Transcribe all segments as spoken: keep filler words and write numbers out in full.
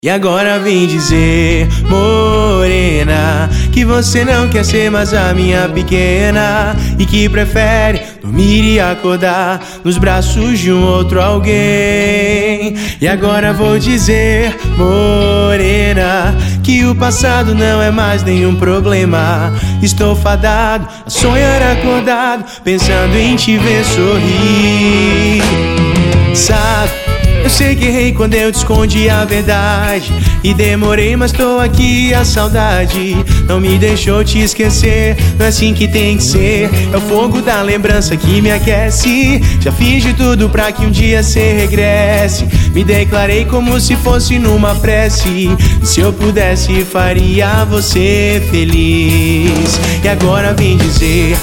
E agora vem dizer, morena, que você não quer ser mais a minha pequena e que prefere dormir e acordar nos braços de um outro alguém. E agora vou dizer, morena, que o passado não é mais nenhum problema. Estou fadado a sonhar acordado, pensando em te ver sorrir. Sabe, eu sei que errei quando eu te escondi a verdade e demorei, mas tô aqui, a saudade não me deixou te esquecer. Não é assim que tem que ser, é o fogo da lembrança que me aquece. Já fiz de tudo pra que um dia cê regresse. Me declarei como se fosse numa prece, e se eu pudesse faria você feliz. E agora vem dizer,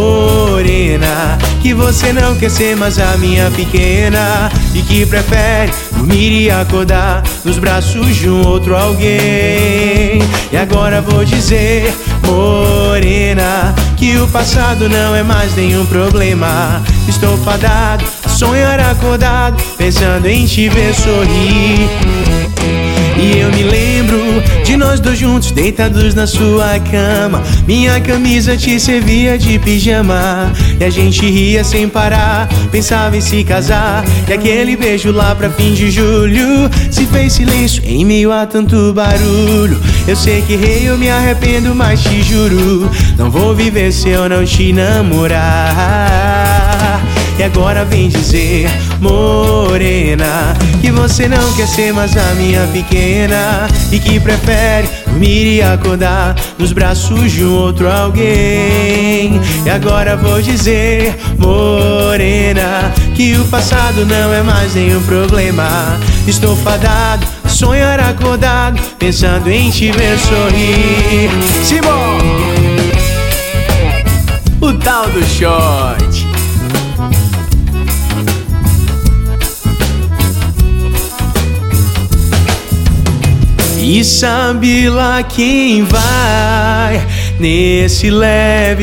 morena, que você não quer ser mais a minha pequena e que prefere dormir e acordar nos braços de um outro alguém. E agora vou dizer, morena, que o passado não é mais nenhum problema. Estou fadado a sonhar acordado, pensando em te ver sorrir. E eu me lembro de nós dois juntos, deitados na sua cama. Minha camisa te servia de pijama e a gente ria sem parar, pensava em se casar. E aquele beijo lá pra fim de julho se fez silêncio em meio a tanto barulho. Eu sei que errei, eu me arrependo, mas te juro, não vou viver se eu não te namorar. E agora vem dizer, morena, que você não quer ser mais a minha pequena e que prefere dormir e acordar nos braços de um outro alguém. E agora vou dizer, morena, que o passado não é mais nenhum problema. Estou fadado a sonhar acordado, pensando em te ver sorrir. Simão, o tal do short. E sabe lá quem vai nesse leve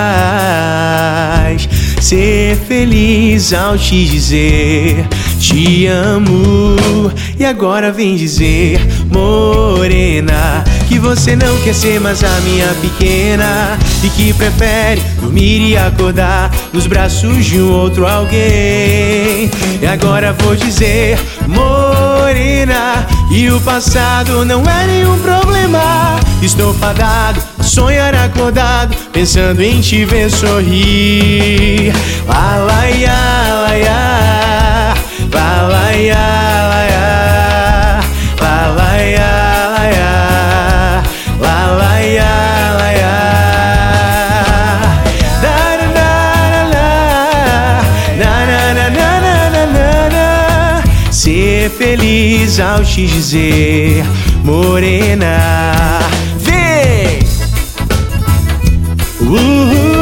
trás, ser feliz ao te dizer te amo. E agora vem dizer, morena, que você não quer ser mais a minha pequena e que prefere dormir e acordar nos braços de um outro alguém. E agora vou dizer, morena, que o passado não é nenhum problema. Estou fadado a sonhar acordado, pensando em te ver sorrir. Lá, lá, ia, lá, ia, lá, lá, ia, lá, ia, lá, lá, ia, lá, ia, lá, lá, ia, lá, ia. Da, da, da, da, da, da, da, da. Ser feliz ao te dizer, morena. Vem! Uhul.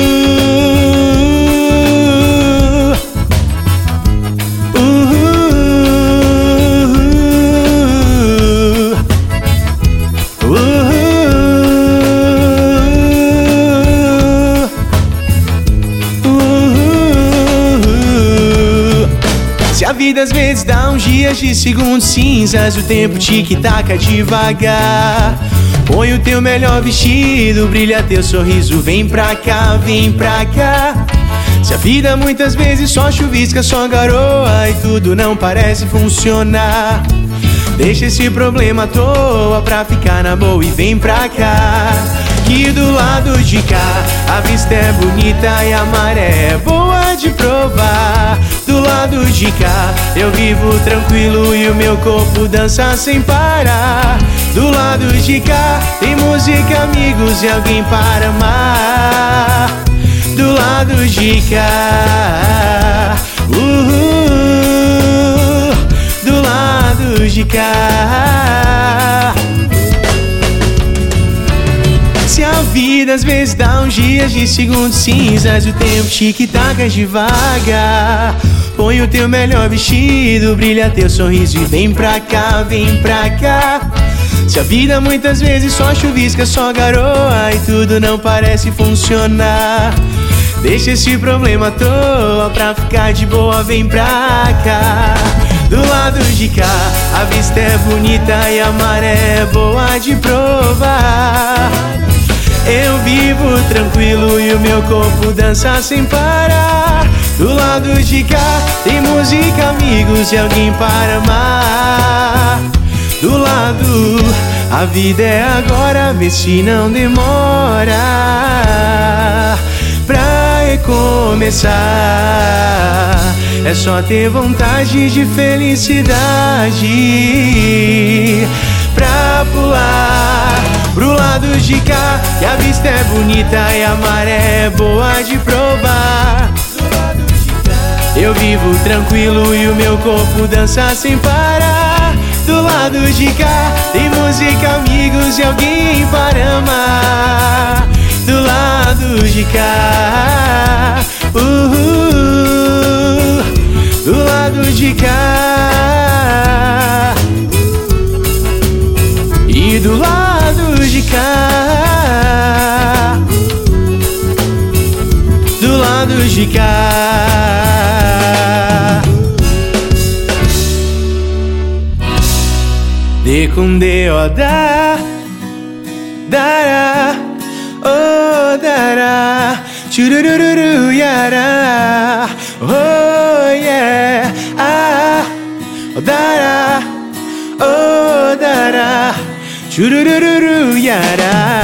Se a vida às vezes dá uns dias de segundos cinzas, o tempo tic-taca devagar. Põe o teu melhor vestido, brilha teu sorriso, vem pra cá, vem pra cá. Se a vida muitas vezes só chuvisca, só garoa e tudo não parece funcionar, deixa esse problema à toa pra ficar na boa e vem pra cá. Que do lado de cá a vista é bonita e a maré é boa de provar. Do lado de cá eu vivo tranquilo e o meu corpo dança sem parar. Do lado de cá tem música, amigos e alguém para amar. Do lado de cá, uhul, do lado de cá. Se a vida às vezes dá uns dias de segundos cinzas, o tempo tic-taca devagar. Põe o teu melhor vestido, brilha teu sorriso e vem pra cá, vem pra cá. Se a vida muitas vezes só chuvisca, só garoa e tudo não parece funcionar, deixa esse problema à toa pra ficar de boa, vem pra cá. Do lado de cá, a vista é bonita e a maré é boa de provar. Eu vivo tranquilo e o meu corpo dança sem parar. Do lado de cá, tem música, amigos e alguém para amar. Do lado, a vida é agora, vê se não demora pra recomeçar. É só ter vontade de felicidade pra pular pro lado de cá, que a vista é bonita e a maré é boa de provar. Eu vivo tranquilo e o meu corpo dança sem parar. Do lado de cá, tem música, amigos e alguém para amar. Do lado de cá, uhul, do lado de cá, e do lado de cá, do lado de cá. De com de o da, dará, oh dará, churururu yará, oh yeah, ah, oh dará, oh dará, churururu yará.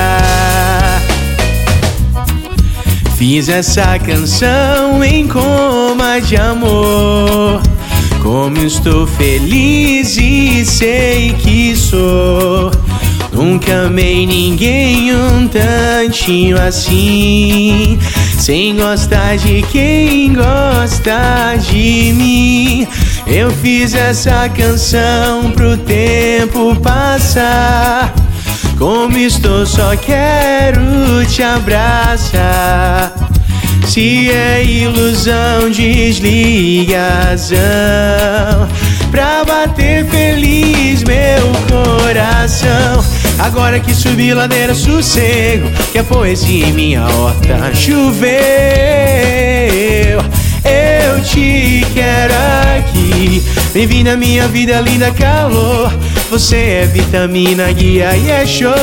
Fiz essa canção em coma de amor. Como estou feliz e sei que sou. Nunca amei ninguém um tantinho assim, sem gostar de quem gosta de mim. Eu fiz essa canção pro tempo passar. Como estou, só quero te abraçar. Se é ilusão, desligação pra bater feliz meu coração. Agora que subi ladeira, sossego, que a poesia em minha horta choveu. Eu te quero aqui, bem-vindo à minha vida, linda calor. Você é vitamina, guia e é show.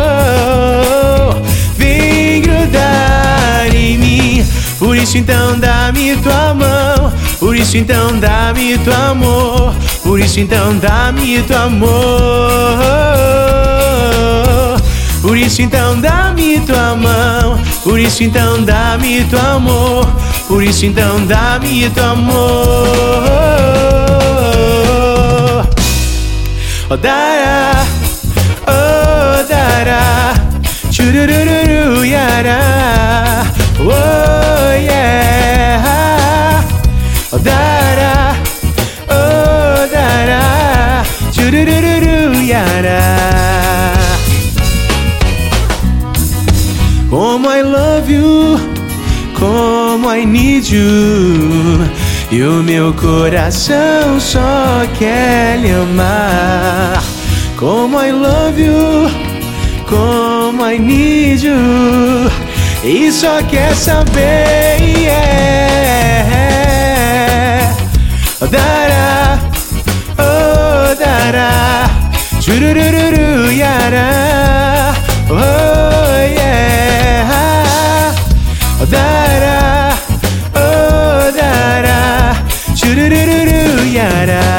Vem grudar em mim, por isso então dá-me tua mão. Por isso então dá-me teu amor. Por isso então dá-me teu amor. Por isso então dá-me tua mão. Por isso então dá-me teu amor. Por isso então dá-me teu amor. Oh dará, oh dará, churururu yará, oh yeah, oh dará, oh dará, churururu yará. Como I love you, como I need you, e o meu coração só quer lhe amar. Como I love you, como I need you, e só quer saber, yeah. Oh dará, oh dará, churururu yará, oh yeah. Oh dará, oh dará, churururu yará.